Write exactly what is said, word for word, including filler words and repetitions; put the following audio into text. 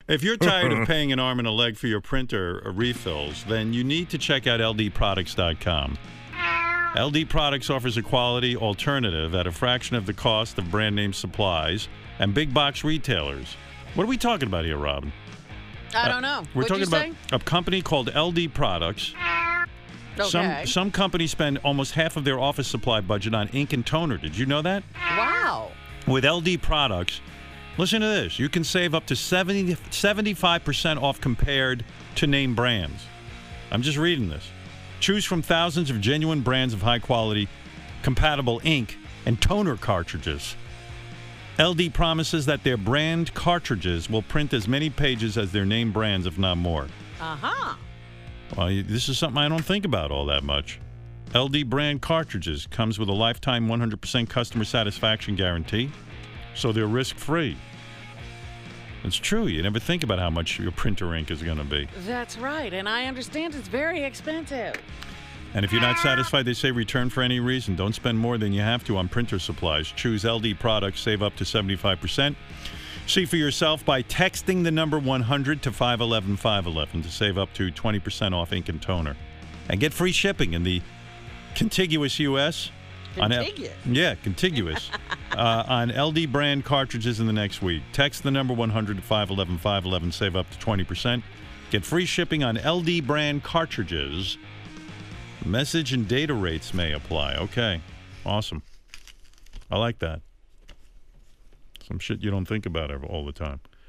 If you're tired of paying an arm and a leg for your printer refills, then you need to check out L D products dot com. L D Products offers a quality alternative at a fraction of the cost of brand name supplies and big box retailers. What are we talking about here, Robin? I don't know. Uh, we're What'd talking you about say? a company called L D Products. Okay. Some some companies spend almost half of their office supply budget on ink and toner. Did you know that? Wow. With L D Products, listen to this. You can save up to seventy, seventy-five percent off compared to name brands. I'm just reading this. Choose from thousands of genuine brands of high-quality, compatible ink and toner cartridges. L D promises that their brand cartridges will print as many pages as their name brands, if not more. Uh-huh. Well, this is something I don't think about all that much. L D brand cartridges comes with a lifetime one hundred percent customer satisfaction guarantee, so they're risk-free. It's true. You never think about how much your printer ink is going to be. That's right, and I understand it's very expensive. And if you're not satisfied, they say return for any reason. Don't spend more than you have to on printer supplies. Choose L D Products. Save up to seventy-five percent. See for yourself by texting the number one hundred to five one one, five one one to save up to twenty percent off ink and toner. And get free shipping in the contiguous U S Contiguous? On L- yeah, contiguous. uh, on L D brand cartridges in the next week. Text the number one hundred to five one one, five one one. Save up to twenty percent. Get free shipping on L D brand cartridges. Message and data rates may apply. Okay. Awesome. I like that. Some shit you don't think about ever, all the time.